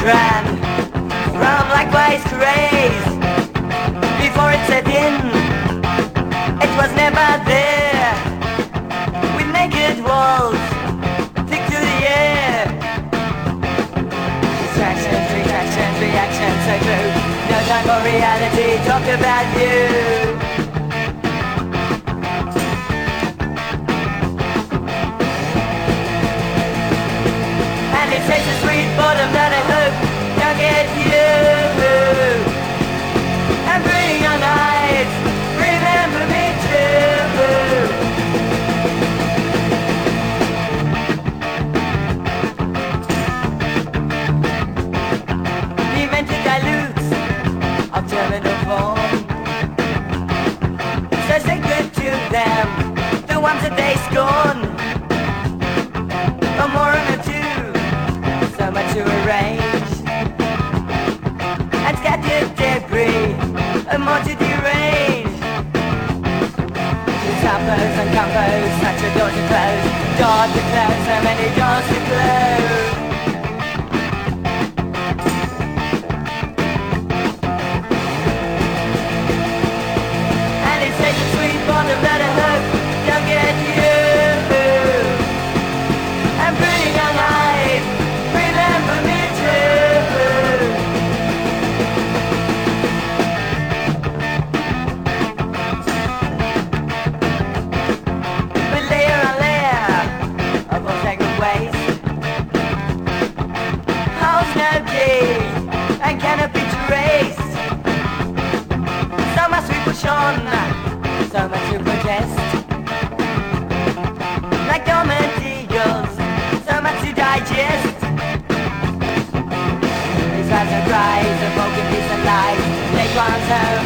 ran from likewise craze. Before it set in, it was never there. With naked walls, stick to the air. Distractions, retractions, reactions, so true. No time for reality, talk about you. And it takes a sweet boredom that I hope don't get you. And bring your nights, remember me too. The invented dilutes of terminal form, so say good to them, the ones that they scorn. A moron or two, so much to arrange, and scattered debris, and more to derange. The tappers and compos, such a door to close, so many doors to close. And it's such a sweet bottom that I hope don't get you. And bring your life, remember me too. But layer on layer of voltaic waste holds no key and cannot be traced. So much we push on, so much to protest. Like dormant eagles, so much to digest. These lies and cries, and broken peace and lies, they want her